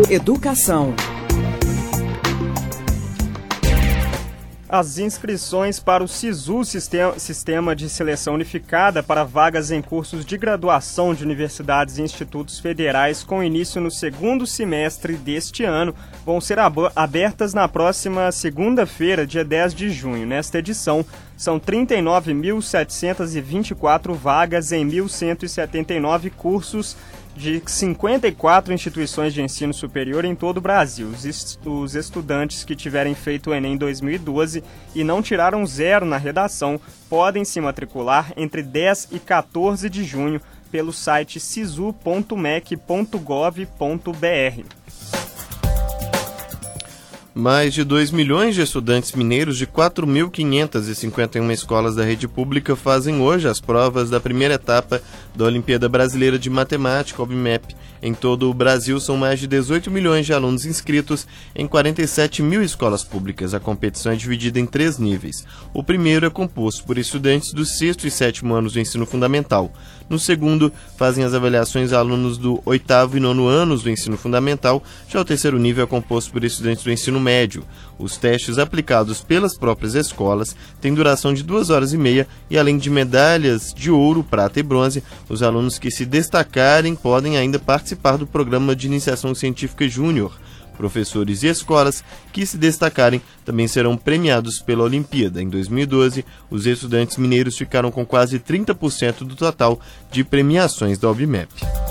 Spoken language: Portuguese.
Educação. As inscrições para o SISU, Sistema de Seleção Unificada, para vagas em cursos de graduação de universidades e institutos federais com início no segundo semestre deste ano, vão ser abertas na próxima segunda-feira, dia 10 de junho. Nesta edição, são 39.724 vagas em 1.179 cursos de 54 instituições de ensino superior em todo o Brasil. Os estudantes que tiverem feito o Enem 2012 e não tiraram 0 na redação podem se matricular entre 10 e 14 de junho pelo site sisu.mec.gov.br. Mais de 2 milhões de estudantes mineiros de 4.551 escolas da rede pública fazem hoje as provas da primeira etapa da Olimpíada Brasileira de Matemática, OBMEP. Em todo o Brasil, são mais de 18 milhões de alunos inscritos em 47 mil escolas públicas. A competição é dividida em 3 níveis. O primeiro é composto por estudantes do 6º e 7º anos do ensino fundamental. No segundo, fazem as avaliações alunos do 8º e 9º anos do ensino fundamental. Já o terceiro nível é composto por estudantes do ensino médio. Os testes aplicados pelas próprias escolas têm duração de 2h30 e, além de medalhas de ouro, prata e bronze, os alunos que se destacarem podem ainda participar do programa de iniciação científica júnior. Professores e escolas que se destacarem também serão premiados pela Olimpíada. Em 2012, os estudantes mineiros ficaram com quase 30% do total de premiações da OBMEP.